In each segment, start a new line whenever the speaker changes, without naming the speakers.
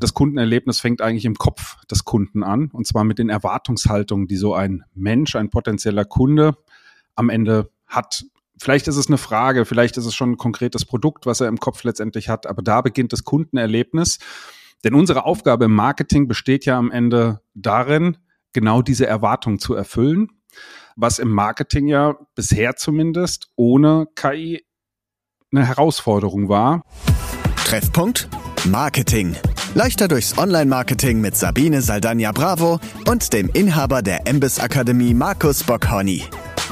Das Kundenerlebnis fängt eigentlich im Kopf des Kunden an, und zwar mit den Erwartungshaltungen, die so ein Mensch, ein potenzieller Kunde am Ende hat. Vielleicht ist es eine Frage, vielleicht ist es schon ein konkretes Produkt, was er im Kopf letztendlich hat, aber da beginnt das Kundenerlebnis. Denn unsere Aufgabe im Marketing besteht ja am Ende darin, genau diese Erwartung zu erfüllen, was im Marketing ja bisher zumindest ohne KI eine Herausforderung war.
Treffpunkt Marketing. Leichter durchs Online-Marketing mit Sabine Saldana-Bravo und dem Inhaber der MBIS Akademie Markus Bockhorny.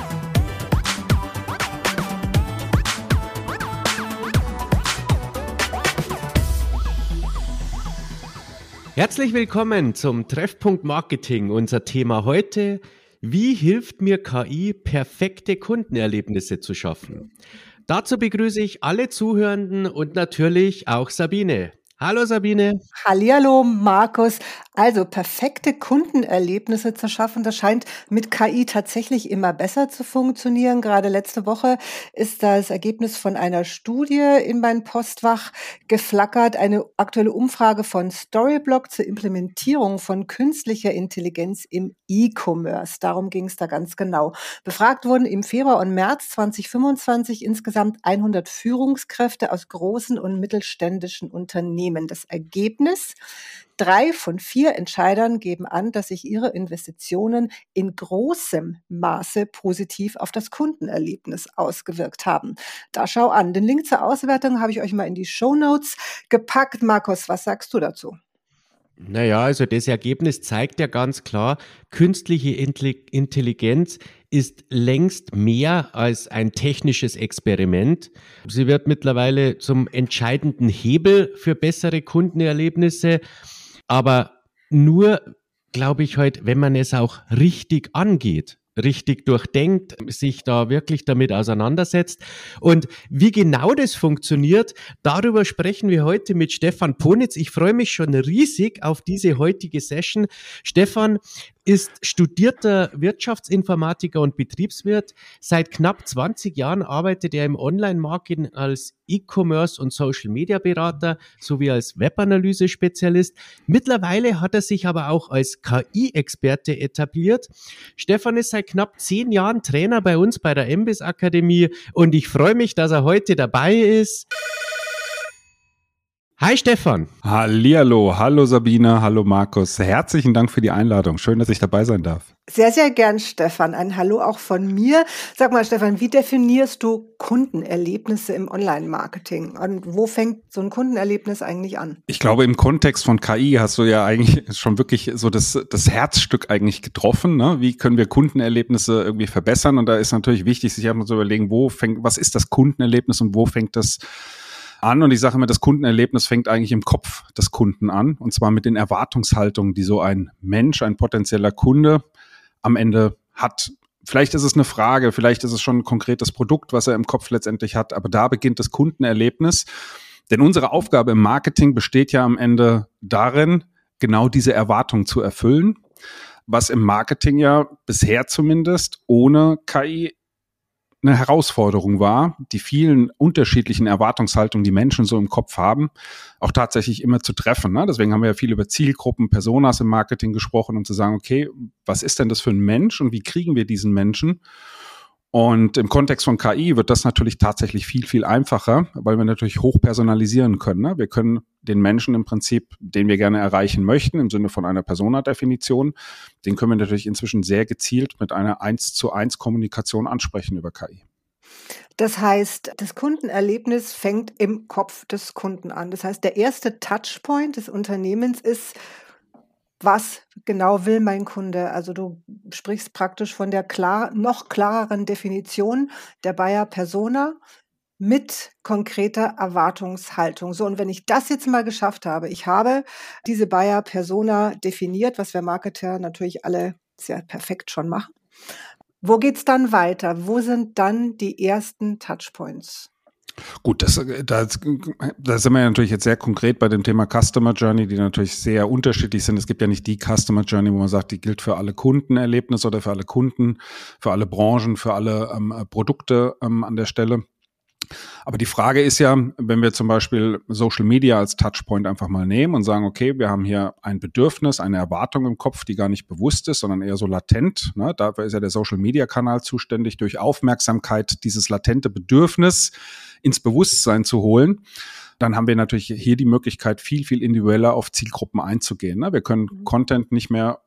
Herzlich willkommen zum Treffpunkt Marketing. Unser Thema heute: Wie hilft mir KI, perfekte Kundenerlebnisse zu schaffen? Dazu begrüße ich alle Zuhörenden und natürlich auch Sabine. Hallo Sabine.
Hallihallo Markus. Also perfekte Kundenerlebnisse zu schaffen, das scheint mit KI tatsächlich immer besser zu funktionieren. Gerade letzte Woche ist das Ergebnis von einer Studie in mein Postfach geflackert. Eine aktuelle Umfrage von Storyblock zur Implementierung von künstlicher Intelligenz im E-Commerce. Darum ging es da ganz genau. Befragt wurden im Februar und März 2025 insgesamt 100 Führungskräfte aus großen und mittelständischen Unternehmen. Das Ergebnis: 3 von 4 Entscheidern geben an, dass sich ihre Investitionen in großem Maße positiv auf das Kundenerlebnis ausgewirkt haben. Da schau an. Den Link zur Auswertung habe ich euch mal in die Shownotes gepackt. Markus, was sagst du dazu?
Naja, also das Ergebnis zeigt ja ganz klar, künstliche Intelligenz ist längst mehr als ein technisches Experiment. Sie wird mittlerweile zum entscheidenden Hebel für bessere Kundenerlebnisse, aber nur, glaube ich, heute, wenn man es auch richtig angeht, richtig durchdenkt, sich da wirklich damit auseinandersetzt. Und wie genau das funktioniert, darüber sprechen wir heute mit Stefan Ponitz. Ich freue mich schon riesig auf diese heutige Session. Stefan ist studierter Wirtschaftsinformatiker und Betriebswirt. Seit knapp 20 Jahren arbeitet er im Online-Marketing als E-Commerce- und Social-Media-Berater sowie als Webanalyse-Spezialist. Mittlerweile hat er sich aber auch als KI-Experte etabliert. Stefan ist seit knapp 10 Jahren Trainer bei uns bei der MBIS Akademie und ich freue mich, dass er heute dabei ist. Hi Stefan.
Hallihallo, hallo Sabine, hallo Markus. Herzlichen Dank für die Einladung. Schön, dass ich dabei sein darf.
Sehr, sehr gern, Stefan. Ein Hallo auch von mir. Sag mal, Stefan, wie definierst du Kundenerlebnisse im Online-Marketing? Und wo fängt so ein Kundenerlebnis eigentlich an? Ich glaube, im Kontext von KI hast du ja eigentlich schon wirklich so das Herzstück eigentlich getroffen, ne? Wie können wir Kundenerlebnisse irgendwie verbessern? Und da ist natürlich wichtig, sich einmal zu überlegen, was ist das Kundenerlebnis und wo fängt das an? Und ich sage immer, das Kundenerlebnis fängt eigentlich im Kopf des Kunden an, und zwar mit den Erwartungshaltungen, die so ein Mensch, ein potenzieller Kunde am Ende hat. Vielleicht ist es eine Frage, vielleicht ist es schon ein konkretes Produkt, was er im Kopf letztendlich hat, aber da beginnt das Kundenerlebnis. Denn unsere Aufgabe im Marketing besteht ja am Ende darin, genau diese Erwartung zu erfüllen, was im Marketing ja bisher zumindest ohne KI eine Herausforderung war, die vielen unterschiedlichen Erwartungshaltungen, die Menschen so im Kopf haben, auch tatsächlich immer zu treffen. Ne? Deswegen haben wir ja viel über Zielgruppen, Personas im Marketing gesprochen, um zu sagen, okay, was ist denn das für ein Mensch und wie kriegen wir diesen Menschen? Und im Kontext von KI wird das natürlich tatsächlich viel, viel einfacher, weil wir natürlich hoch personalisieren können. Ne? Wir können den Menschen im Prinzip, den wir gerne erreichen möchten, im Sinne von einer Persona-Definition, den können wir natürlich inzwischen sehr gezielt mit einer 1:1 Kommunikation ansprechen über KI. Das heißt, das Kundenerlebnis fängt im Kopf des Kunden an. Das heißt, der erste Touchpoint des Unternehmens ist: Was genau will mein Kunde? Also du sprichst praktisch von der noch klareren Definition der Buyer Persona mit konkreter Erwartungshaltung. So, und wenn ich das jetzt mal geschafft habe, ich habe diese Buyer Persona definiert, was wir Marketer natürlich alle sehr perfekt schon machen. Wo geht's dann weiter? Wo sind dann die ersten Touchpoints? Gut, da sind wir ja natürlich jetzt sehr konkret bei dem Thema Customer Journey, die natürlich sehr unterschiedlich sind. Es gibt ja nicht die Customer Journey, wo man sagt, die gilt für alle Kundenerlebnisse oder für alle Kunden, für alle Branchen, für alle Produkte an der Stelle.
Aber die Frage ist ja, wenn wir zum Beispiel Social Media als Touchpoint einfach mal nehmen und sagen, okay, wir haben hier ein Bedürfnis, eine Erwartung im Kopf, die gar nicht bewusst ist, sondern eher so latent. Ne? Dafür ist ja der Social Media Kanal zuständig, durch Aufmerksamkeit dieses latente Bedürfnis ins Bewusstsein zu holen. Dann haben wir natürlich hier die Möglichkeit, viel, viel individueller auf Zielgruppen einzugehen. Ne? Wir können Content nicht mehr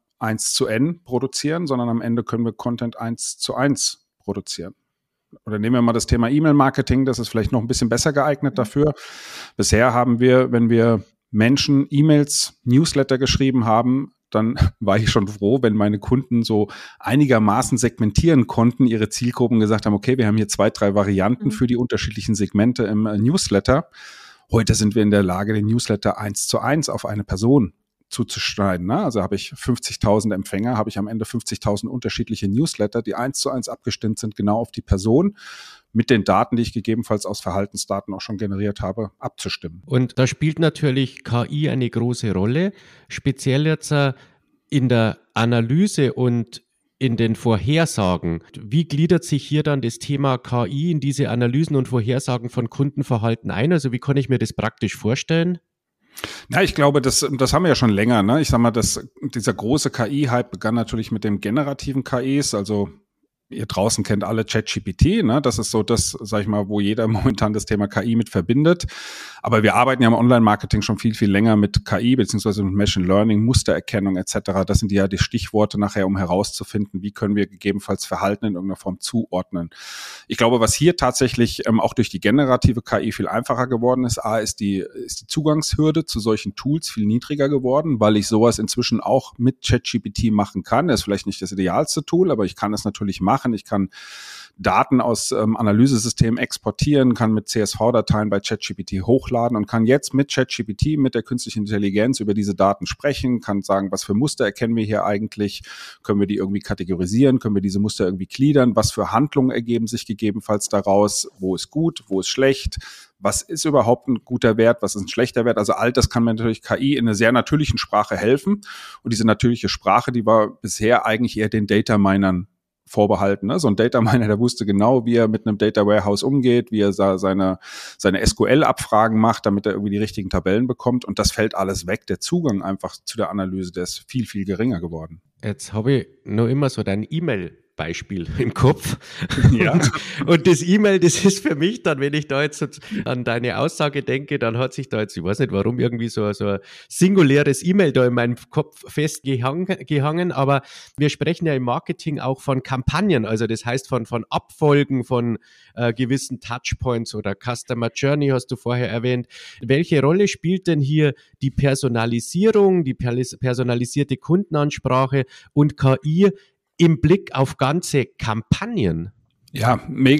1:n produzieren, sondern am Ende können wir Content 1:1 produzieren. Oder nehmen wir mal das Thema E-Mail-Marketing, das ist vielleicht noch ein bisschen besser geeignet dafür. Bisher haben wir, wenn wir Menschen E-Mails, Newsletter geschrieben haben, dann war ich schon froh, wenn meine Kunden so einigermaßen segmentieren konnten, ihre Zielgruppen gesagt haben, okay, wir haben hier 2, 3 Varianten für die unterschiedlichen Segmente im Newsletter. Heute sind wir in der Lage, den Newsletter 1:1 auf eine Person zuzuschneiden. Ne? Also habe ich 50.000 Empfänger, habe ich am Ende 50.000 unterschiedliche Newsletter, die 1:1 abgestimmt sind, genau auf die Person, mit den Daten, die ich gegebenenfalls aus Verhaltensdaten auch schon generiert habe, abzustimmen.
Und da spielt natürlich KI eine große Rolle, speziell jetzt in der Analyse und in den Vorhersagen. Wie gliedert sich hier dann das Thema KI in diese Analysen und Vorhersagen von Kundenverhalten ein? Also wie kann ich mir das praktisch vorstellen?
Ja, ich glaube, das haben wir ja schon länger. Ne? Ich sag mal, dieser große KI-Hype begann natürlich mit dem generativen KIs, also ihr draußen kennt alle ChatGPT, ne? Das ist so das, sag ich mal, wo jeder momentan das Thema KI mit verbindet. Aber wir arbeiten ja im Online-Marketing schon viel, viel länger mit KI, beziehungsweise mit Machine Learning, Mustererkennung etc. Das sind ja die Stichworte nachher, um herauszufinden, wie können wir gegebenenfalls Verhalten in irgendeiner Form zuordnen. Ich glaube, was hier tatsächlich auch durch die generative KI viel einfacher geworden ist, ist die Zugangshürde zu solchen Tools viel niedriger geworden, weil ich sowas inzwischen auch mit ChatGPT machen kann. Das ist vielleicht nicht das idealste Tool, aber ich kann es natürlich machen. Ich kann Daten aus Analysesystemen exportieren, kann mit CSV-Dateien bei ChatGPT hochladen und kann jetzt mit ChatGPT, mit der künstlichen Intelligenz über diese Daten sprechen, kann sagen, was für Muster erkennen wir hier eigentlich, können wir die irgendwie kategorisieren, können wir diese Muster irgendwie gliedern, was für Handlungen ergeben sich gegebenenfalls daraus, wo ist gut, wo ist schlecht, was ist überhaupt ein guter Wert, was ist ein schlechter Wert. Also all das kann mir natürlich KI in einer sehr natürlichen Sprache helfen. Und diese natürliche Sprache, die war bisher eigentlich eher den Data-Minern vorbehalten. Ne? So ein Data Miner, der wusste genau, wie er mit einem Data Warehouse umgeht, wie er seine SQL-Abfragen macht, damit er irgendwie die richtigen Tabellen bekommt. Und das fällt alles weg. Der Zugang einfach zu der Analyse, der ist viel, viel geringer geworden.
Jetzt habe ich noch immer so dein E-Mail-Beispiel im Kopf.
Ja.
Und das E-Mail, das ist für mich dann, wenn ich da jetzt an deine Aussage denke, dann hat sich da jetzt, ich weiß nicht warum, irgendwie so ein singuläres E-Mail da in meinem Kopf festgehangen, aber wir sprechen ja im Marketing auch von Kampagnen, also das heißt von Abfolgen von gewissen Touchpoints oder Customer Journey, hast du vorher erwähnt. Welche Rolle spielt denn hier die Personalisierung, die personalisierte Kundenansprache und KI im Blick auf ganze Kampagnen?
Ja,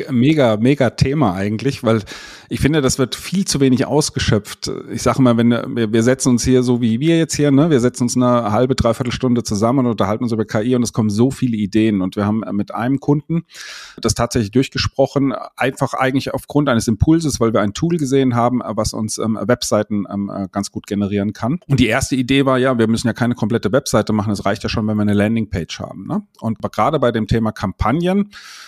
mega Thema eigentlich, weil ich finde, das wird viel zu wenig ausgeschöpft. Ich sage mal, wenn wir setzen uns hier so wie wir jetzt hier, ne, wir setzen uns eine halbe, dreiviertel Stunde zusammen und unterhalten uns über KI und es kommen so viele Ideen und wir haben mit einem Kunden das tatsächlich durchgesprochen, einfach eigentlich aufgrund eines Impulses, weil wir ein Tool gesehen haben, was uns Webseiten ganz gut generieren kann. Und die erste Idee war ja, wir müssen ja keine komplette Webseite machen, es reicht ja schon, wenn wir eine Landingpage haben. Ne? Und gerade bei dem Thema Kampagnen,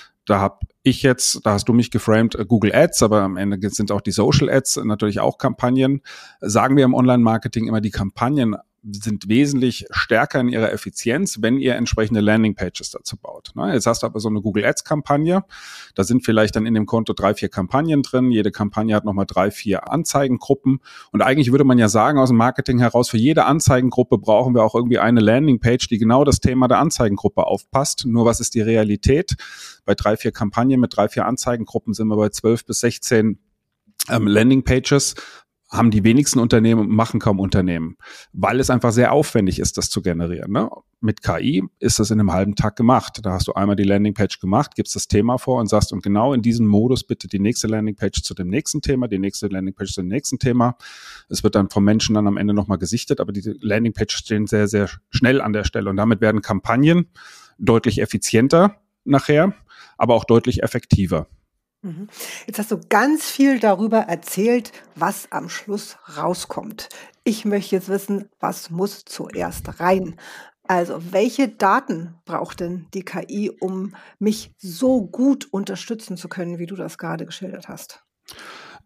da hast du mich geframed, Google Ads, aber am Ende sind auch die Social Ads natürlich auch Kampagnen. Sagen wir im Online-Marketing immer, die Kampagnen sind wesentlich stärker in ihrer Effizienz, wenn ihr entsprechende Landingpages dazu baut. Jetzt hast du aber so eine Google Ads-Kampagne, da sind vielleicht dann in dem Konto 3, 4 Kampagnen drin, jede Kampagne hat nochmal 3, 4 Anzeigengruppen und eigentlich würde man ja sagen aus dem Marketing heraus, für jede Anzeigengruppe brauchen wir auch irgendwie eine Landingpage, die genau das Thema der Anzeigengruppe aufpasst. Nur was ist die Realität? Bei 3, 4 Kampagnen mit 3, 4 Anzeigengruppen sind wir bei 12 bis 16 Landingpages, haben die wenigsten Unternehmen und machen kaum Unternehmen, weil es einfach sehr aufwendig ist, das zu generieren. Ne? Mit KI ist das in einem halben Tag gemacht. Da hast du einmal die Landingpage gemacht, gibst das Thema vor und sagst, und genau in diesem Modus bitte die nächste Landingpage zu dem nächsten Thema, die nächste Landingpage zu dem nächsten Thema. Es wird dann vom Menschen dann am Ende nochmal gesichtet, aber die Landingpages stehen sehr, sehr schnell an der Stelle und damit werden Kampagnen deutlich effizienter nachher, aber auch deutlich effektiver.
Jetzt hast du ganz viel darüber erzählt, was am Schluss rauskommt. Ich möchte jetzt wissen, was muss zuerst rein? Also, welche Daten braucht denn die KI, um mich so gut unterstützen zu können, wie du das gerade geschildert hast?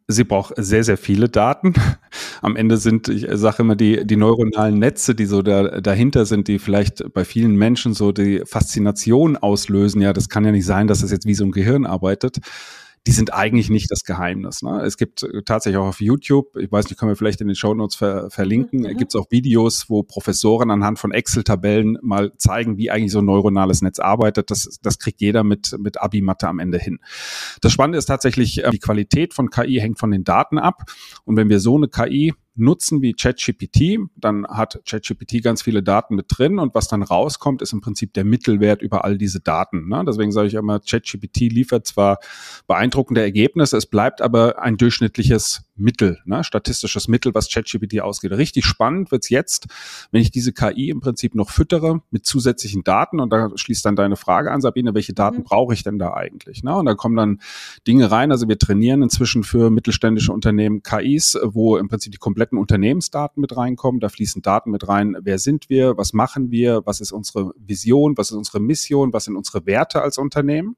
Sie braucht sehr, sehr viele Daten. Am Ende sind, ich sage immer, die neuronalen Netze, die so dahinter sind, die vielleicht bei vielen Menschen so die Faszination auslösen. Ja, das kann ja nicht sein, dass das jetzt wie so ein Gehirn arbeitet. Die sind eigentlich nicht das Geheimnis. Ne? Es gibt tatsächlich auch auf YouTube, ich weiß nicht, können wir vielleicht in den Shownotes verlinken, gibt es auch Videos, wo Professoren anhand von Excel-Tabellen mal zeigen, wie eigentlich so ein neuronales Netz arbeitet. Das kriegt jeder mit Abi-Mathe am Ende hin. Das Spannende ist tatsächlich, die Qualität von KI hängt von den Daten ab. Und wenn wir so eine KI nutzen wie ChatGPT, dann hat ChatGPT ganz viele Daten mit drin und was dann rauskommt, ist im Prinzip der Mittelwert über all diese Daten. Ne? Deswegen sage ich immer, ChatGPT liefert zwar beeindruckende Ergebnisse, es bleibt aber ein durchschnittliches Mittel, ne? Statistisches Mittel, was ChatGPT ausgeht. Richtig spannend wird's jetzt, wenn ich diese KI im Prinzip noch füttere mit zusätzlichen Daten und da schließt dann deine Frage an, Sabine, welche Daten brauche ich denn da eigentlich? Ne? Und da kommen dann Dinge rein, also wir trainieren inzwischen für mittelständische Unternehmen KIs, wo im Prinzip die kompletten Unternehmensdaten mit reinkommen, da fließen Daten mit rein, wer sind wir, was machen wir, was ist unsere Vision, was ist unsere Mission, was sind unsere Werte als Unternehmen.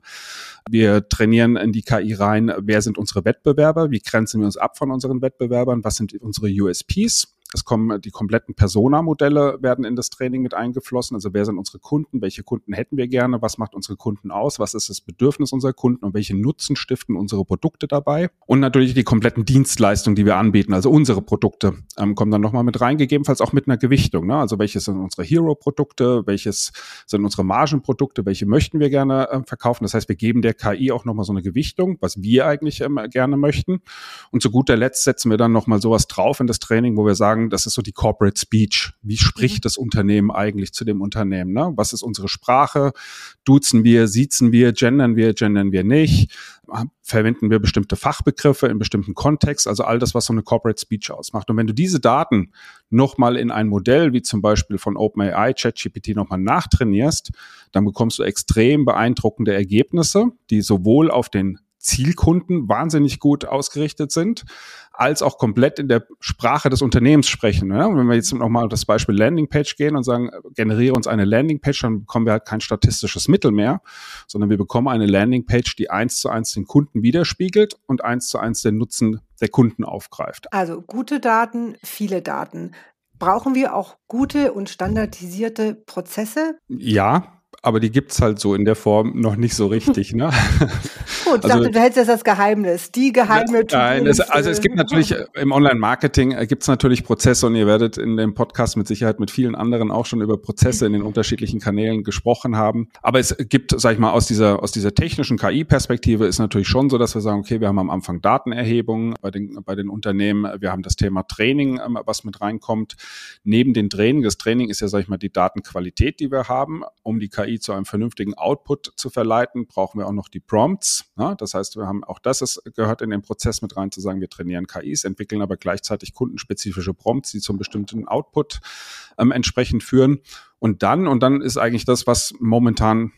Wir trainieren in die KI rein, wer sind unsere Wettbewerber, wie grenzen wir uns ab von unseren Wettbewerbern, was sind unsere USPs. Es kommen die kompletten Persona-Modelle werden in das Training mit eingeflossen. Also wer sind unsere Kunden? Welche Kunden hätten wir gerne? Was macht unsere Kunden aus? Was ist das Bedürfnis unserer Kunden? Und welche Nutzen stiften unsere Produkte dabei? Und natürlich die kompletten Dienstleistungen, die wir anbieten. Also unsere Produkte kommen dann nochmal mit rein, gegebenenfalls auch mit einer Gewichtung. Ne? Also welches sind unsere Hero-Produkte? Welches sind unsere Margenprodukte? Welche möchten wir gerne verkaufen? Das heißt, wir geben der KI auch nochmal so eine Gewichtung, was wir eigentlich gerne möchten. Und zu guter Letzt setzen wir dann nochmal sowas drauf in das Training, wo wir sagen, das ist so die Corporate Speech. Wie spricht das Unternehmen eigentlich zu dem Unternehmen? Ne? Was ist unsere Sprache? Duzen wir, siezen wir, gendern wir nicht? Verwenden wir bestimmte Fachbegriffe in bestimmten Kontext? Also all das, was so eine Corporate Speech ausmacht. Und wenn du diese Daten nochmal in ein Modell, wie zum Beispiel von OpenAI, ChatGPT nochmal nachtrainierst, dann bekommst du extrem beeindruckende Ergebnisse, die sowohl auf den Zielkunden wahnsinnig gut ausgerichtet sind, als auch komplett in der Sprache des Unternehmens sprechen. Ne? Und wenn wir jetzt nochmal auf das Beispiel Landingpage gehen und sagen, generiere uns eine Landingpage, dann bekommen wir halt kein statistisches Mittel mehr, sondern wir bekommen eine Landingpage, die 1:1 den Kunden widerspiegelt und 1:1 den Nutzen der Kunden aufgreift.
Also gute Daten, viele Daten. Brauchen wir auch gute und standardisierte Prozesse?
Ja, aber die gibt's halt so in der Form noch nicht so richtig, ne?
Gut, ich dachte, du hältst das Geheimnis, die geheime
Nein, es gibt natürlich, im Online-Marketing gibt's natürlich Prozesse und ihr werdet in dem Podcast mit Sicherheit mit vielen anderen auch schon über Prozesse in den unterschiedlichen Kanälen gesprochen haben. Aber es gibt, sag ich mal, aus dieser technischen KI-Perspektive ist natürlich schon so, dass wir sagen, okay, wir haben am Anfang Datenerhebung bei den Unternehmen, wir haben das Thema Training, was mit reinkommt. Neben dem Training, das Training ist ja, sag ich mal, die Datenqualität, die wir haben, um die KI zu einem vernünftigen Output zu verleiten, brauchen wir auch noch die Prompts. Ja, das heißt, wir haben auch das gehört in den Prozess mit rein, zu sagen, wir trainieren KIs, entwickeln aber gleichzeitig kundenspezifische Prompts, die zum bestimmten Output entsprechend führen. Und dann ist eigentlich das, was momentan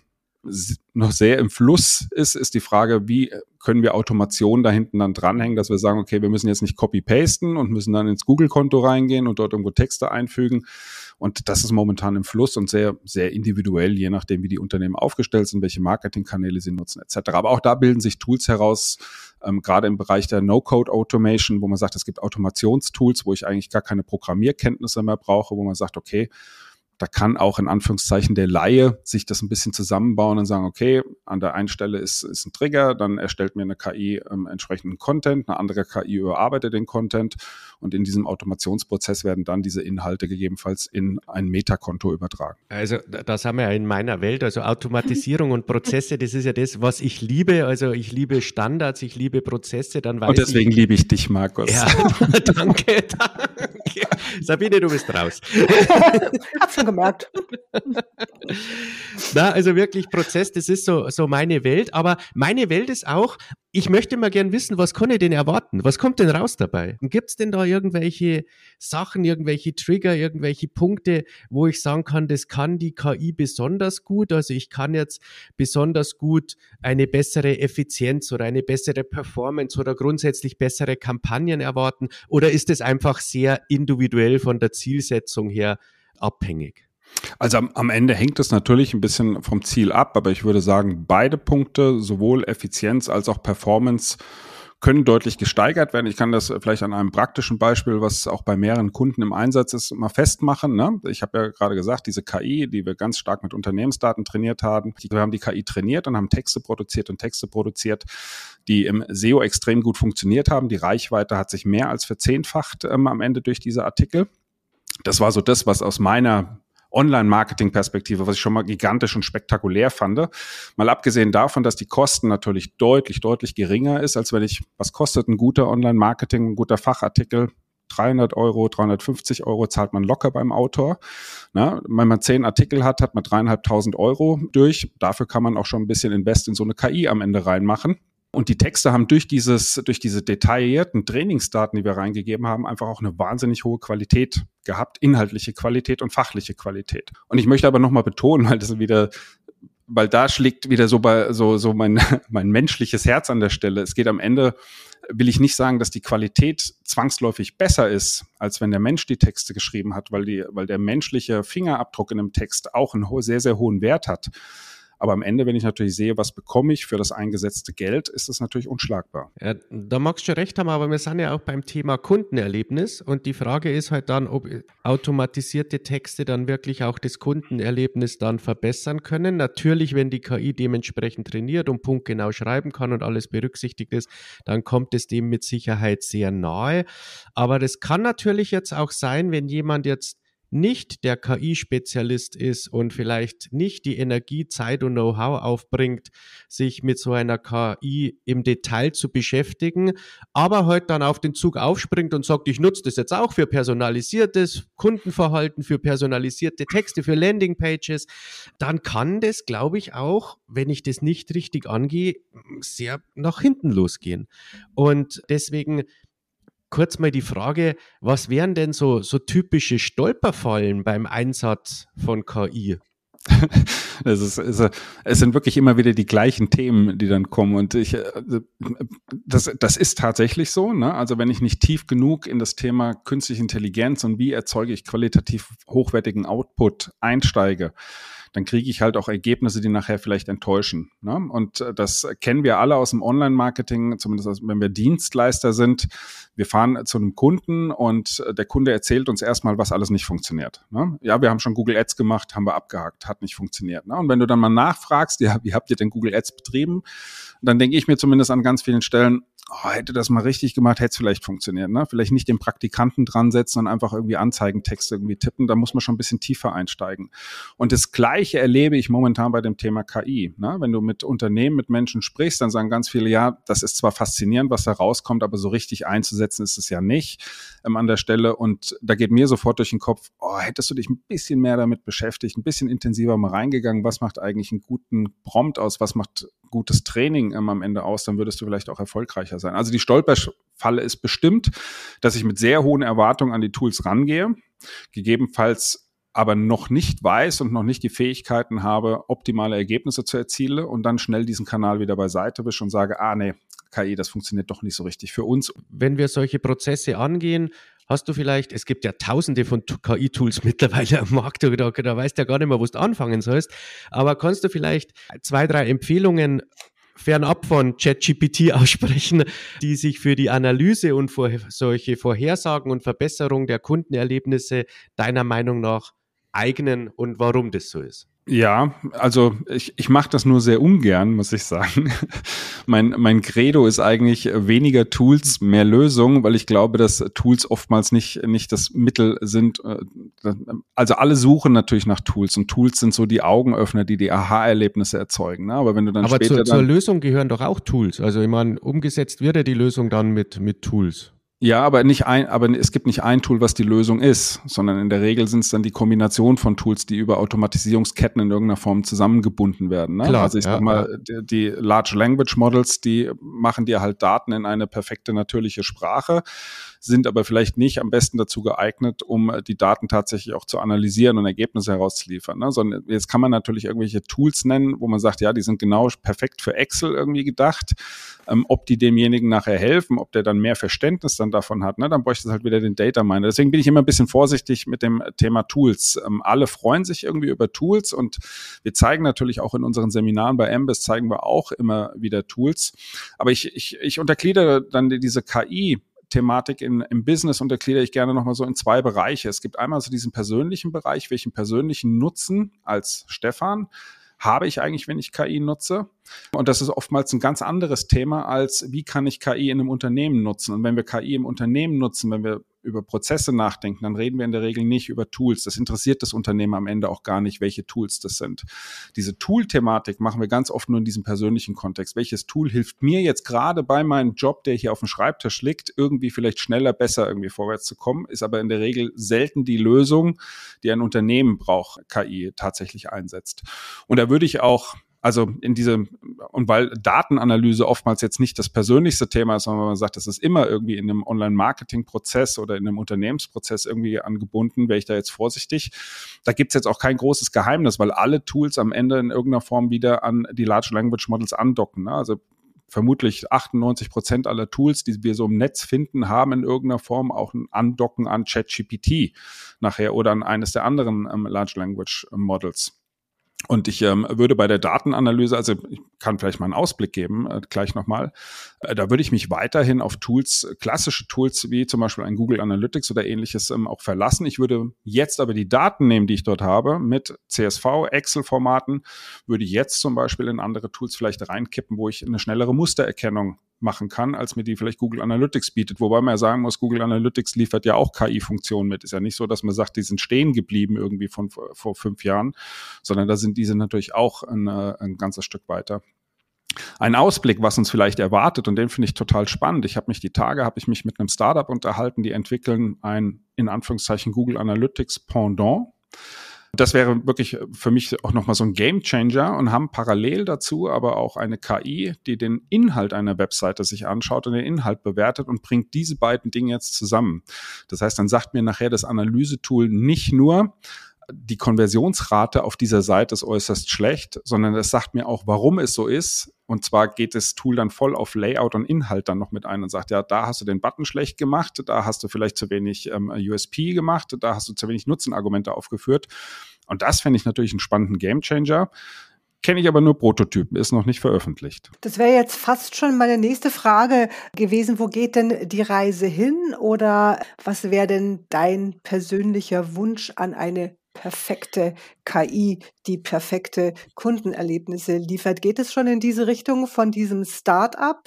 noch sehr im Fluss ist die Frage, wie können wir Automation da hinten dann dranhängen, dass wir sagen, okay, wir müssen jetzt nicht copy-pasten und müssen dann ins Google-Konto reingehen und dort irgendwo Texte einfügen. Und das ist momentan im Fluss und sehr, sehr individuell, je nachdem, wie die Unternehmen aufgestellt sind, welche Marketingkanäle sie nutzen, etc. Aber auch da bilden sich Tools heraus, gerade im Bereich der No-Code-Automation, wo man sagt, es gibt Automationstools, wo ich eigentlich gar keine Programmierkenntnisse mehr brauche, wo man sagt, okay, da kann auch in Anführungszeichen der Laie sich das ein bisschen zusammenbauen und sagen, okay, an der einen Stelle ist ein Trigger, dann erstellt mir eine KI entsprechenden Content, eine andere KI überarbeitet den Content und in diesem Automationsprozess werden dann diese Inhalte gegebenenfalls in ein Metakonto übertragen.
Also das haben wir ja in meiner Welt, also Automatisierung und Prozesse, das ist ja das, was ich liebe. Also ich liebe Standards, ich liebe Prozesse, dann weiß ich...
Und deswegen liebe ich dich, Markus.
Ja, danke. Sabine, du bist raus.
Hab schon gemerkt.
Na, also wirklich Prozess, das ist so meine Welt. Aber meine Welt ist auch, ich möchte mal gern wissen, was kann ich denn erwarten? Was kommt denn raus dabei? Gibt es denn da irgendwelche Sachen, irgendwelche Trigger, irgendwelche Punkte, wo ich sagen kann, das kann die KI besonders gut? Also ich kann jetzt besonders gut eine bessere Effizienz oder eine bessere Performance oder grundsätzlich bessere Kampagnen erwarten? Oder ist es einfach sehr individuell von der Zielsetzung her abhängig?
Also am Ende hängt es natürlich ein bisschen vom Ziel ab, aber ich würde sagen, beide Punkte, sowohl Effizienz als auch Performance, können deutlich gesteigert werden. Ich kann das vielleicht an einem praktischen Beispiel, was auch bei mehreren Kunden im Einsatz ist, mal festmachen. Ne? Ich habe ja gerade gesagt, diese KI, die wir ganz stark mit Unternehmensdaten trainiert haben, wir haben die KI trainiert und haben Texte produziert, die im SEO extrem gut funktioniert haben. Die Reichweite hat sich mehr als verzehnfacht am Ende durch diese Artikel. Das war so das, was aus meiner Online-Marketing-Perspektive, was ich schon mal gigantisch und spektakulär fand. Mal abgesehen davon, dass die Kosten natürlich deutlich geringer ist, als was kostet ein guter Online-Marketing, ein guter Fachartikel? 300 Euro, 350 Euro zahlt man locker beim Autor. Na, wenn man 10 Artikel hat man 3.500 Euro durch. Dafür kann man auch schon ein bisschen Invest in so eine KI am Ende reinmachen. Und die Texte haben durch diese detaillierten Trainingsdaten, die wir reingegeben haben, einfach auch eine wahnsinnig hohe Qualität gehabt, inhaltliche Qualität und fachliche Qualität. Und ich möchte aber nochmal betonen, weil da schlägt wieder so mein menschliches Herz an der Stelle. Es geht am Ende, will ich nicht sagen, dass die Qualität zwangsläufig besser ist, als wenn der Mensch die Texte geschrieben hat, weil der menschliche Fingerabdruck in einem Text auch einen sehr, sehr hohen Wert hat. Aber am Ende, wenn ich natürlich sehe, was bekomme ich für das eingesetzte Geld, ist es natürlich unschlagbar.
Ja, da magst du schon recht haben, aber wir sind ja auch beim Thema Kundenerlebnis und die Frage ist halt dann, ob automatisierte Texte dann wirklich auch das Kundenerlebnis dann verbessern können. Natürlich, wenn die KI dementsprechend trainiert und punktgenau schreiben kann und alles berücksichtigt ist, dann kommt es dem mit Sicherheit sehr nahe. Aber das kann natürlich jetzt auch sein, wenn jemand jetzt nicht der KI-Spezialist ist und vielleicht nicht die Energie, Zeit und Know-how aufbringt, sich mit so einer KI im Detail zu beschäftigen, aber heute dann auf den Zug aufspringt und sagt, ich nutze das jetzt auch für personalisiertes Kundenverhalten, für personalisierte Texte, für Landingpages, dann kann das, glaube ich, auch, wenn ich das nicht richtig angehe, sehr nach hinten losgehen. Und deswegen kurz mal die Frage, was wären denn so typische Stolperfallen beim Einsatz von KI?
Es sind wirklich immer wieder die gleichen Themen, die dann kommen und das ist tatsächlich so, ne? Also wenn ich nicht tief genug in das Thema künstliche Intelligenz und wie erzeuge ich qualitativ hochwertigen Output einsteige, dann kriege ich halt auch Ergebnisse, die nachher vielleicht enttäuschen. Ne? Und das kennen wir alle aus dem Online-Marketing, zumindest wenn wir Dienstleister sind. Wir fahren zu einem Kunden und der Kunde erzählt uns erstmal, was alles nicht funktioniert. Ne? Ja, wir haben schon Google Ads gemacht, haben wir abgehakt, hat nicht funktioniert. Ne? Und wenn du dann mal nachfragst, ja, wie habt ihr denn Google Ads betrieben? Dann denke ich mir zumindest an ganz vielen Stellen, hätte das mal richtig gemacht, hätte es vielleicht funktioniert. Ne? Vielleicht nicht den Praktikanten dran setzen und einfach irgendwie Anzeigentexte irgendwie tippen. Da muss man schon ein bisschen tiefer einsteigen. Und das Gleiche erlebe ich momentan bei dem Thema KI. Ne? Wenn du mit Unternehmen, mit Menschen sprichst, dann sagen ganz viele, ja, das ist zwar faszinierend, was da rauskommt, aber so richtig einzusetzen ist es ja nicht an der Stelle. Und da geht mir sofort durch den Kopf, hättest du dich ein bisschen mehr damit beschäftigt, ein bisschen intensiver mal reingegangen, was macht eigentlich einen guten Prompt aus, was macht gutes Training am Ende aus, dann würdest du vielleicht auch erfolgreicher sein. Also die Stolperfalle ist bestimmt, dass ich mit sehr hohen Erwartungen an die Tools rangehe, gegebenenfalls aber noch nicht weiß und noch nicht die Fähigkeiten habe, optimale Ergebnisse zu erzielen und dann schnell diesen Kanal wieder beiseite wische und sage, nee, KI, das funktioniert doch nicht so richtig für uns.
Wenn wir solche Prozesse angehen, hast du vielleicht, es gibt ja tausende von KI-Tools mittlerweile am Markt, da weißt du ja gar nicht mehr, wo du anfangen sollst, aber kannst du vielleicht 2, 3 Empfehlungen fernab von ChatGPT aussprechen, die sich für die Analyse und für solche Vorhersagen und Verbesserung der Kundenerlebnisse deiner Meinung nach eignen und warum das so ist?
Ja, also ich mache das nur sehr ungern, muss ich sagen. Mein Credo ist eigentlich weniger Tools, mehr Lösungen, weil ich glaube, dass Tools oftmals nicht das Mittel sind. Also alle suchen natürlich nach Tools und Tools sind so die Augenöffner, die Aha-Erlebnisse erzeugen. Ne? Aber wenn du dann später
zur Lösung gehören doch auch Tools. Also ich meine, umgesetzt wird ja die Lösung dann mit Tools.
Ja, aber es gibt nicht ein Tool, was die Lösung ist, sondern in der Regel sind es dann die Kombination von Tools, die über Automatisierungsketten in irgendeiner Form zusammengebunden werden. Ne?
Klar,
also ich sag mal, die Large Language Models, die machen dir halt Daten in eine perfekte natürliche Sprache, sind aber vielleicht nicht am besten dazu geeignet, um die Daten tatsächlich auch zu analysieren und Ergebnisse herauszuliefern. Ne? Sondern jetzt kann man natürlich irgendwelche Tools nennen, wo man sagt, ja, die sind genau perfekt für Excel irgendwie gedacht. Ob die demjenigen nachher helfen, ob der dann mehr Verständnis dann davon hat, ne, dann bräuchte es halt wieder den Data Miner. Deswegen bin ich immer ein bisschen vorsichtig mit dem Thema Tools. Alle freuen sich irgendwie über Tools und wir zeigen natürlich auch in unseren Seminaren bei MBIS, zeigen wir auch immer wieder Tools. Aber ich untergliedere dann diese KI-Thematik im Business untergliedere ich gerne nochmal so in 2 Bereiche. Es gibt einmal so diesen persönlichen Bereich, welchen persönlichen Nutzen als Stefan habe ich eigentlich, wenn ich KI nutze? Und das ist oftmals ein ganz anderes Thema als, wie kann ich KI in einem Unternehmen nutzen? Und wenn wir KI im Unternehmen nutzen, wenn wir über Prozesse nachdenken, dann reden wir in der Regel nicht über Tools. Das interessiert das Unternehmen am Ende auch gar nicht, welche Tools das sind. Diese Tool-Thematik machen wir ganz oft nur in diesem persönlichen Kontext. Welches Tool hilft mir jetzt gerade bei meinem Job, der hier auf dem Schreibtisch liegt, irgendwie vielleicht schneller, besser irgendwie vorwärts zu kommen, ist aber in der Regel selten die Lösung, die ein Unternehmen braucht, KI tatsächlich einsetzt. Und da würde ich auch und weil Datenanalyse oftmals jetzt nicht das persönlichste Thema ist, sondern man sagt, das ist immer irgendwie in einem Online-Marketing-Prozess oder in einem Unternehmensprozess irgendwie angebunden, wäre ich da jetzt vorsichtig. Da gibt's jetzt auch kein großes Geheimnis, weil alle Tools am Ende in irgendeiner Form wieder an die Large Language Models andocken, ne? Also vermutlich 98% aller Tools, die wir so im Netz finden, haben in irgendeiner Form auch ein Andocken an ChatGPT nachher oder an eines der anderen Large Language Models. Und ich würde bei der Datenanalyse, also ich kann vielleicht mal einen Ausblick geben, gleich nochmal, da würde ich mich weiterhin auf Tools, klassische Tools wie zum Beispiel ein Google Analytics oder ähnliches auch verlassen. Ich würde jetzt aber die Daten nehmen, die ich dort habe, mit CSV, Excel-Formaten, würde jetzt zum Beispiel in andere Tools vielleicht reinkippen, wo ich eine schnellere Mustererkennung machen kann, als mir die vielleicht Google Analytics bietet. Wobei man ja sagen muss, Google Analytics liefert ja auch KI-Funktionen mit. Ist ja nicht so, dass man sagt, die sind stehen geblieben irgendwie von vor 5 Jahren, sondern da sind diese natürlich auch ein ganzes Stück weiter. Ein Ausblick, was uns vielleicht erwartet, und den finde ich total spannend. Ich habe mich mit einem Startup unterhalten, die entwickeln ein, in Anführungszeichen, Google Analytics Pendant. Das wäre wirklich für mich auch nochmal so ein Gamechanger und haben parallel dazu aber auch eine KI, die den Inhalt einer Webseite sich anschaut und den Inhalt bewertet und bringt diese beiden Dinge jetzt zusammen. Das heißt, dann sagt mir nachher das Analysetool nicht nur, die Konversionsrate auf dieser Seite ist äußerst schlecht, sondern es sagt mir auch, warum es so ist. Und zwar geht das Tool dann voll auf Layout und Inhalt dann noch mit ein und sagt, ja, da hast du den Button schlecht gemacht, da hast du vielleicht zu wenig USP gemacht, da hast du zu wenig Nutzenargumente aufgeführt. Und das fände ich natürlich einen spannenden Gamechanger. Kenne ich aber nur Prototypen, ist noch nicht veröffentlicht.
Das wäre jetzt fast schon meine nächste Frage gewesen. Wo geht denn die Reise hin? Oder was wäre denn dein persönlicher Wunsch an eine perfekte KI, die perfekte Kundenerlebnisse liefert? Geht es schon in diese Richtung von diesem Start-up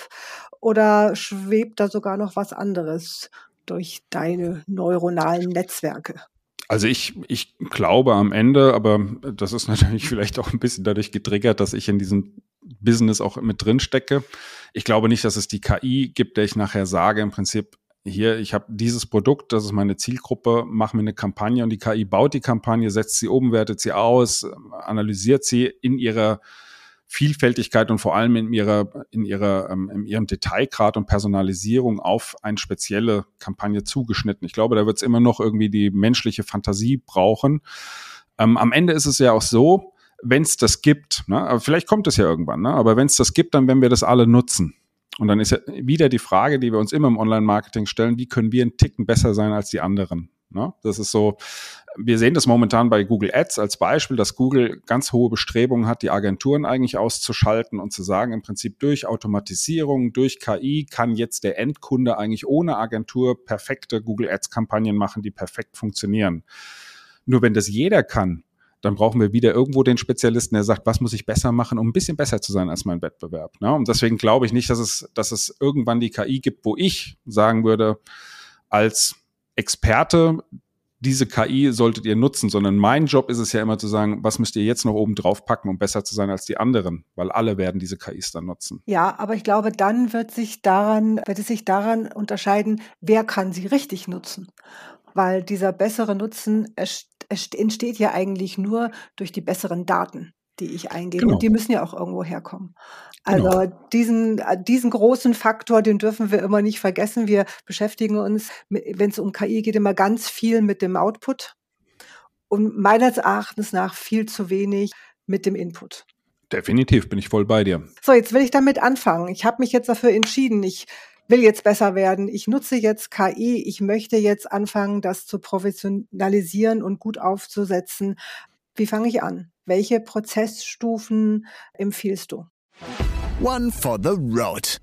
oder schwebt da sogar noch was anderes durch deine neuronalen Netzwerke?
Also ich glaube am Ende, aber das ist natürlich vielleicht auch ein bisschen dadurch getriggert, dass ich in diesem Business auch mit drin stecke. Ich glaube nicht, dass es die KI gibt, der ich nachher sage, im Prinzip, hier, ich habe dieses Produkt, das ist meine Zielgruppe, mach mir eine Kampagne und die KI baut die Kampagne, setzt sie um, wertet sie aus, analysiert sie in ihrer Vielfältigkeit und vor allem in ihrem Detailgrad und Personalisierung auf eine spezielle Kampagne zugeschnitten. Ich glaube, da wird es immer noch irgendwie die menschliche Fantasie brauchen. Am Ende ist es ja auch so, wenn es das gibt, ne, aber vielleicht kommt es ja irgendwann, ne, aber wenn es das gibt, dann werden wir das alle nutzen. Und dann ist ja wieder die Frage, die wir uns immer im Online-Marketing stellen, wie können wir einen Ticken besser sein als die anderen? Ne? Das ist so, wir sehen das momentan bei Google Ads als Beispiel, dass Google ganz hohe Bestrebungen hat, die Agenturen eigentlich auszuschalten und zu sagen, im Prinzip durch Automatisierung, durch KI kann jetzt der Endkunde eigentlich ohne Agentur perfekte Google Ads-Kampagnen machen, die perfekt funktionieren. Nur wenn das jeder kann, dann brauchen wir wieder irgendwo den Spezialisten, der sagt, was muss ich besser machen, um ein bisschen besser zu sein als mein Wettbewerb. Ne? Und deswegen glaube ich nicht, dass es irgendwann die KI gibt, wo ich sagen würde, als Experte, diese KI solltet ihr nutzen, sondern mein Job ist es ja immer zu sagen, was müsst ihr jetzt noch oben drauf packen, um besser zu sein als die anderen, weil alle werden diese KIs dann nutzen.
Ja, aber ich glaube, dann wird es sich daran unterscheiden, wer kann sie richtig nutzen. Weil dieser bessere Nutzen entsteht ja eigentlich nur durch die besseren Daten, die ich eingebe. Genau. Und die müssen ja auch irgendwo herkommen. Also genau. Diesen großen Faktor, den dürfen wir immer nicht vergessen. Wir beschäftigen uns, wenn es um KI geht, immer ganz viel mit dem Output und meines Erachtens nach viel zu wenig mit dem Input.
Definitiv, bin ich voll bei dir.
So, jetzt will ich damit anfangen. Ich habe mich jetzt dafür entschieden. Ich will jetzt besser werden, ich nutze jetzt KI, ich möchte jetzt anfangen, das zu professionalisieren und gut aufzusetzen. Wie fange ich an? Welche Prozessstufen empfiehlst du?
One for the road.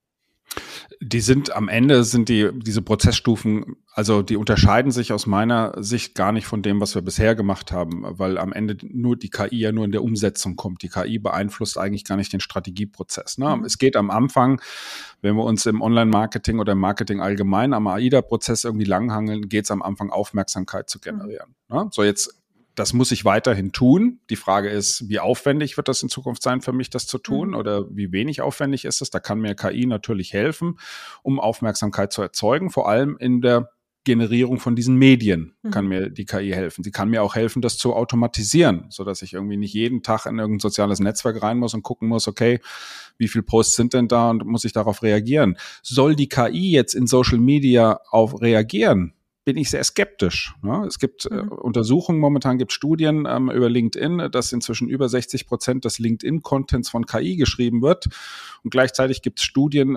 Die sind am Ende, diese Prozessstufen, also die unterscheiden sich aus meiner Sicht gar nicht von dem, was wir bisher gemacht haben, weil am Ende nur die KI ja nur in der Umsetzung kommt. Die KI beeinflusst eigentlich gar nicht den Strategieprozess. Ne? Es geht am Anfang, wenn wir uns im Online-Marketing oder im Marketing allgemein am AIDA-Prozess irgendwie langhangeln, geht es am Anfang Aufmerksamkeit zu generieren. Ne? So jetzt, das muss ich weiterhin tun. Die Frage ist, wie aufwendig wird das in Zukunft sein für mich, das zu tun, oder wie wenig aufwendig ist es? Da kann mir KI natürlich helfen, um Aufmerksamkeit zu erzeugen. Vor allem in der Generierung von diesen Medien kann mir die KI helfen. Sie kann mir auch helfen, das zu automatisieren, sodass ich irgendwie nicht jeden Tag in irgendein soziales Netzwerk rein muss und gucken muss, okay, wie viele Posts sind denn da und muss ich darauf reagieren? Soll die KI jetzt in Social Media auf reagieren? Bin ich sehr skeptisch. Ja, es gibt Untersuchungen, momentan gibt es Studien über LinkedIn, dass inzwischen über 60% des LinkedIn-Contents von KI geschrieben wird. Und gleichzeitig gibt es Studien,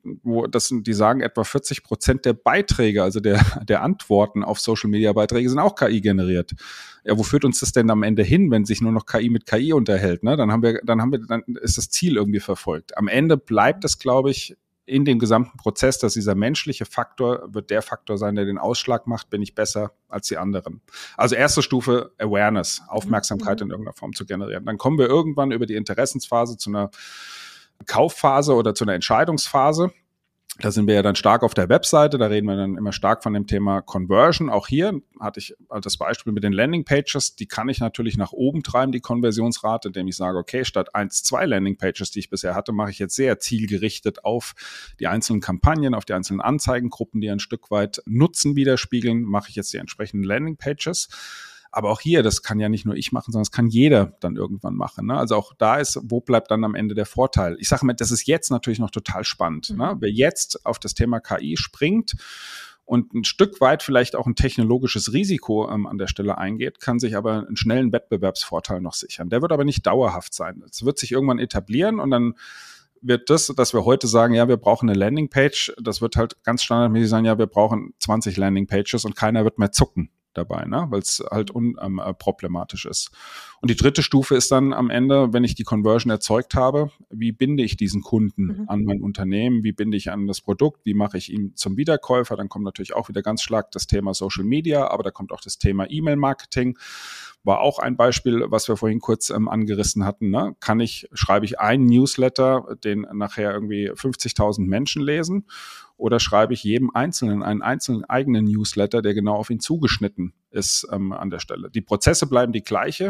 die sagen, etwa 40% der Beiträge, also der Antworten auf Social-Media-Beiträge sind auch KI generiert. Ja, wo führt uns das denn am Ende hin, wenn sich nur noch KI mit KI unterhält? Ne? Dann ist das Ziel irgendwie verfolgt. Am Ende bleibt es, glaube ich, in dem gesamten Prozess, dass dieser menschliche Faktor wird der Faktor sein, der den Ausschlag macht, bin ich besser als die anderen. Also erste Stufe Awareness, Aufmerksamkeit in irgendeiner Form zu generieren. Dann kommen wir irgendwann über die Interessensphase zu einer Kaufphase oder zu einer Entscheidungsphase. Da sind wir ja dann stark auf der Webseite, da reden wir dann immer stark von dem Thema Conversion. Auch hier hatte ich das Beispiel mit den Landingpages, die kann ich natürlich nach oben treiben, die Konversionsrate, indem ich sage, okay, statt 2 Landingpages, die ich bisher hatte, mache ich jetzt sehr zielgerichtet auf die einzelnen Kampagnen, auf die einzelnen Anzeigengruppen, die ein Stück weit Nutzen widerspiegeln, mache ich jetzt die entsprechenden Landingpages. Aber auch hier, das kann ja nicht nur ich machen, sondern das kann jeder dann irgendwann machen. Ne? Also auch da ist, wo bleibt dann am Ende der Vorteil? Ich sage mal, das ist jetzt natürlich noch total spannend. Ne? Wer jetzt auf das Thema KI springt und ein Stück weit vielleicht auch ein technologisches Risiko an der Stelle eingeht, kann sich aber einen schnellen Wettbewerbsvorteil noch sichern. Der wird aber nicht dauerhaft sein. Es wird sich irgendwann etablieren und dann wird das, dass wir heute sagen, ja, wir brauchen eine Landingpage, das wird halt ganz standardmäßig sein, ja, wir brauchen 20 Landingpages und keiner wird mehr zucken dabei, ne? Weil es halt unproblematisch ist. Und die dritte Stufe ist dann am Ende, wenn ich die Conversion erzeugt habe, wie binde ich diesen Kunden an mein Unternehmen, wie binde ich an das Produkt, wie mache ich ihn zum Wiederkäufer, dann kommt natürlich auch wieder ganz stark das Thema Social Media, aber da kommt auch das Thema E-Mail-Marketing, war auch ein Beispiel, was wir vorhin kurz angerissen hatten. Ne? Schreibe ich einen Newsletter, den nachher irgendwie 50.000 Menschen lesen, oder schreibe ich jedem Einzelnen einen einzelnen eigenen Newsletter, der genau auf ihn zugeschnitten ist an der Stelle. Die Prozesse bleiben die gleichen,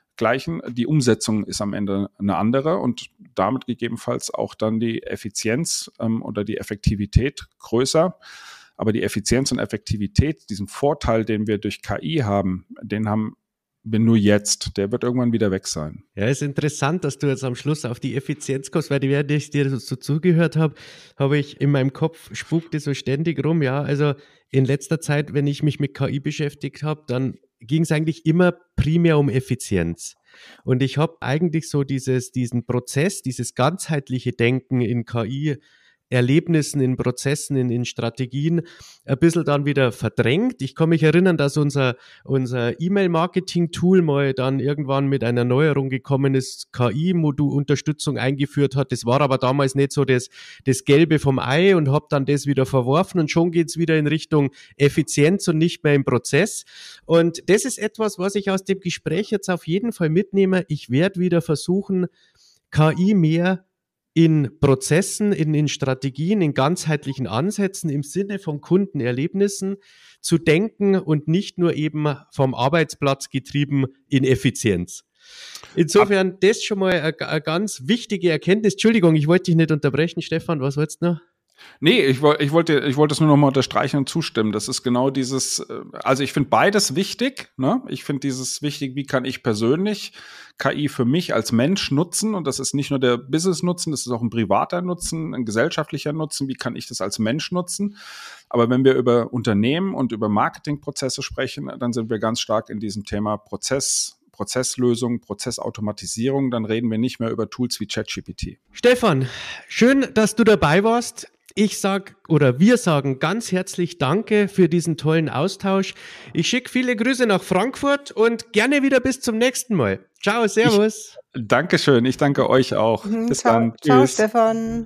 die Umsetzung ist am Ende eine andere und damit gegebenenfalls auch dann die Effizienz oder die Effektivität größer. Aber die Effizienz und Effektivität, diesen Vorteil, den wir durch KI haben, den haben wir nur jetzt. Der wird irgendwann wieder weg sein.
Ja, ist interessant, dass du jetzt am Schluss auf die Effizienz kommst, weil während ich dir so zugehört habe, habe ich in meinem Kopf spukte so ständig rum. Ja, also in letzter Zeit, wenn ich mich mit KI beschäftigt habe, dann ging es eigentlich immer primär um Effizienz. Und ich habe eigentlich so diesen Prozess, dieses ganzheitliche Denken in KI, Erlebnissen, in Prozessen, in Strategien ein bisschen dann wieder verdrängt. Ich kann mich erinnern, dass unser E-Mail-Marketing-Tool mal dann irgendwann mit einer Neuerung gekommen ist, KI-Modul-Unterstützung eingeführt hat. Das war aber damals nicht so das Gelbe vom Ei und habe dann das wieder verworfen und schon geht's wieder in Richtung Effizienz und nicht mehr im Prozess. Und das ist etwas, was ich aus dem Gespräch jetzt auf jeden Fall mitnehme. Ich werde wieder versuchen, KI mehr in Prozessen, in Strategien, in ganzheitlichen Ansätzen im Sinne von Kundenerlebnissen zu denken und nicht nur eben vom Arbeitsplatz getrieben in Effizienz. Insofern, das schon mal eine ganz wichtige Erkenntnis. Entschuldigung, ich wollte dich nicht unterbrechen, Stefan, was wolltest du noch?
Nee, ich wollte es nur noch mal unterstreichen und zustimmen. Das ist genau dieses, also ich finde beides wichtig, ne? Ich finde dieses wichtig, wie kann ich persönlich KI für mich als Mensch nutzen? Und das ist nicht nur der Business-Nutzen, das ist auch ein privater Nutzen, ein gesellschaftlicher Nutzen. Wie kann ich das als Mensch nutzen? Aber wenn wir über Unternehmen und über Marketingprozesse sprechen, dann sind wir ganz stark in diesem Thema Prozesslösung, Prozessautomatisierung. Dann reden wir nicht mehr über Tools wie ChatGPT.
Stefan, schön, dass du dabei warst. Wir sagen ganz herzlich Danke für diesen tollen Austausch. Ich schicke viele Grüße nach Frankfurt und gerne wieder bis zum nächsten Mal. Ciao, servus.
Dankeschön, ich danke euch auch. Bis dann.
Ciao, Stefan.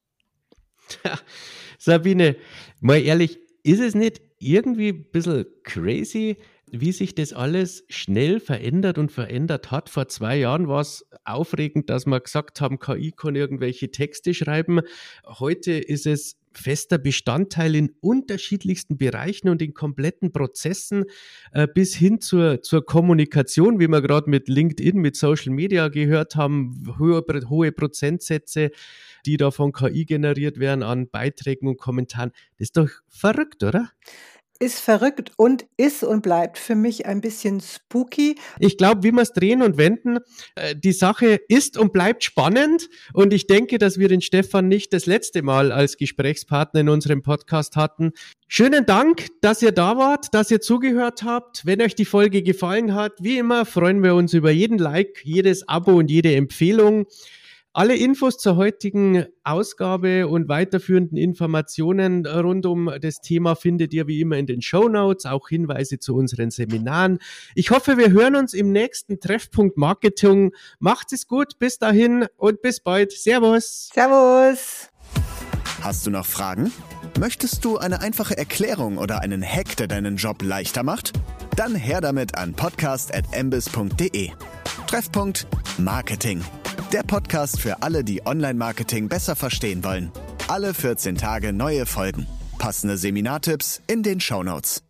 Sabine, mal ehrlich, ist es nicht irgendwie ein bisschen crazy, wie sich das alles schnell verändert und verändert hat? Vor 2 Jahren war es aufregend, dass wir gesagt haben, KI kann irgendwelche Texte schreiben. Heute ist es fester Bestandteil in unterschiedlichsten Bereichen und in kompletten Prozessen bis hin zur Kommunikation, wie wir gerade mit LinkedIn, mit Social Media gehört haben, hohe Prozentsätze, die da von KI generiert werden an Beiträgen und Kommentaren. Das ist doch verrückt, oder?
Ist verrückt und ist und bleibt für mich ein bisschen spooky.
Ich glaube, wie wir es drehen und wenden, die Sache ist und bleibt spannend und ich denke, dass wir den Stefan nicht das letzte Mal als Gesprächspartner in unserem Podcast hatten. Schönen Dank, dass ihr da wart, dass ihr zugehört habt. Wenn euch die Folge gefallen hat, wie immer freuen wir uns über jeden Like, jedes Abo und jede Empfehlung. Alle Infos zur heutigen Ausgabe und weiterführenden Informationen rund um das Thema findet ihr wie immer in den Shownotes, auch Hinweise zu unseren Seminaren. Ich hoffe, wir hören uns im nächsten Treffpunkt Marketing. Macht es gut, bis dahin und bis bald. Servus.
Servus.
Hast du noch Fragen? Möchtest du eine einfache Erklärung oder einen Hack, der deinen Job leichter macht? Dann her damit an podcast@embis.de. Treffpunkt Marketing. Der Podcast für alle, die Online-Marketing besser verstehen wollen. Alle 14 Tage neue Folgen. Passende Seminartipps in den Shownotes.